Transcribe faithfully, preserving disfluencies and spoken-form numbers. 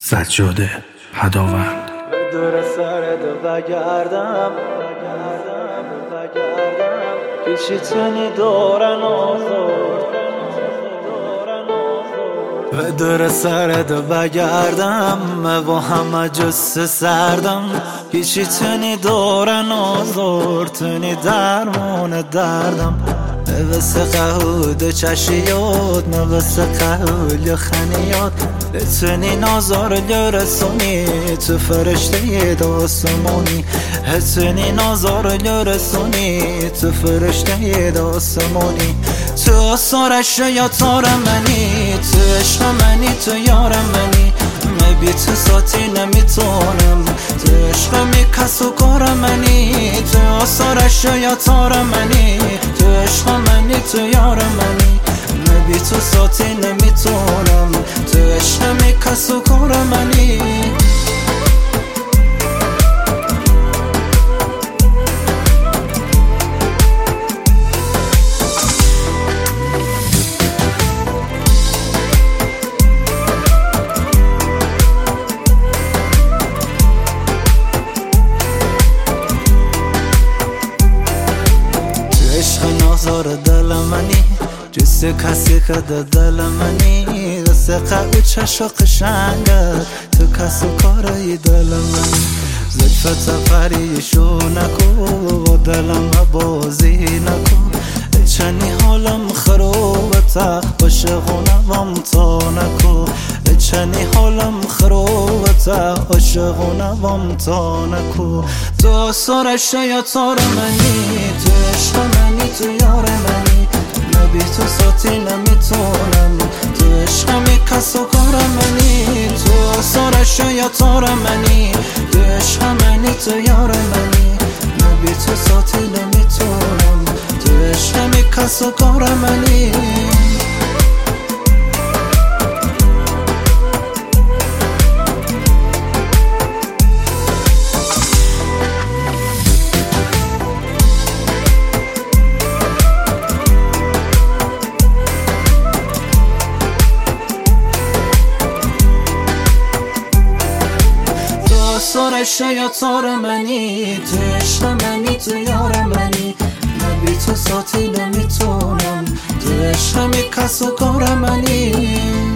سجاده هداوند. به دور سرت بگردم بگردم بگردم پیشیتنی دورن آزرد به دور سرت بگردم با همه جس سردم پیشیتنی دورن آزرد تنی درمون دردم نوست قهود چشیات نوست قهول خنیات اتنی نازار لرسونی تو فرشته داسمونی اتنی نازار لرسونی تو فرشته داسمونی تو آسارش یا تار منی تو عشق منی تو یار منی بی تو ساتی نمیتونم تو عشق می کس و کار منی تو آسارش یا تار منی تو عشق منی تو یار منی بی تو ساتی نمیتونم تو عشق می کس و کار منی نازار دل منی جس کسی که دل منی دست قوی چشا قشنگت تو کس و کاری دل منی زلفت پریشو نکو با دلم بازی نکو چنی حالم خروبته عاشق و نوام تا نکو چنی حالم خروبته عاشق و نوام تا نکو تو سرش یا تار منی تو عشق منی تو یار منی نبی تو ساتی نمیتونم تو عشق می کس و کار منی تو سرش یا تار منی تو عشق منی تو یار منی نبی تو ساتی نمیتونم تو عشق می کس و کار منی سرش یا تار منی تو عشق منی تو یار منی نبی تو ساتی نمیتونم تو عشق می کس و کار منی